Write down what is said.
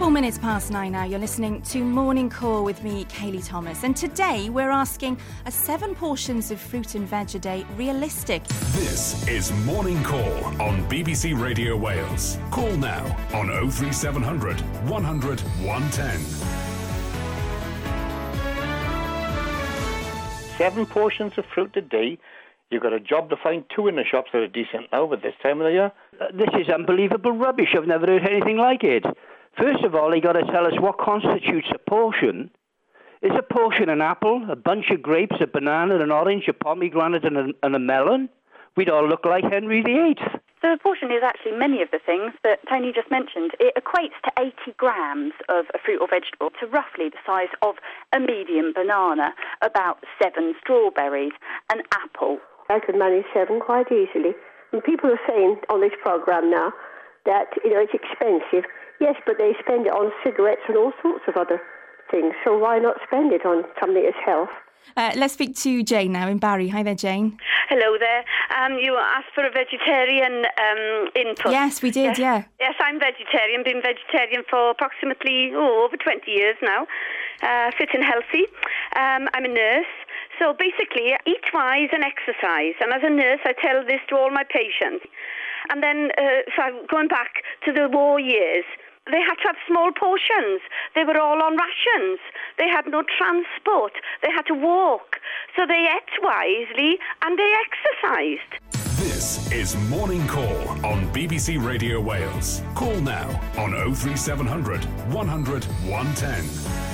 4:04 now. You're listening to Morning Call with me, Kaylee Thomas. And today we're asking, are 7 portions of fruit and veg a day realistic? This is Morning Call on BBC Radio Wales. Call now on 03700 100 110. 7 portions of fruit a day. You've got a job to find 2 in the shops that are decent now at this time of the year. This is unbelievable rubbish. I've never heard anything like it. First of all, they got to tell us what constitutes a portion. Is a portion an apple, a bunch of grapes, a banana, an orange, a pomegranate and a melon? We'd all look like Henry VIII. So a portion is actually many of the things that Tony just mentioned. It equates to 80 grams of a fruit or vegetable, to roughly the size of a medium banana, about 7 strawberries, an apple. I could manage 7 quite easily. And people are saying on this programme now that, it's expensive. Yes, but they spend it on cigarettes and all sorts of other things. So why not spend it on something as health? Let's speak to Jane now in Barry. Hi there, Jane. Hello there. You asked for a vegetarian input. Yes, we did, yeah. Yes, I'm vegetarian. Been vegetarian for approximately over 20 years now. Fit and healthy. I'm a nurse. So basically, eat wise and exercise. And as a nurse, I tell this to all my patients. And then, so I'm going back to the war years. They had to have small portions. They were all on rations. They had no transport. They had to walk. So they ate wisely and they exercised. This is Morning Call on BBC Radio Wales. Call now on 03700 100 110.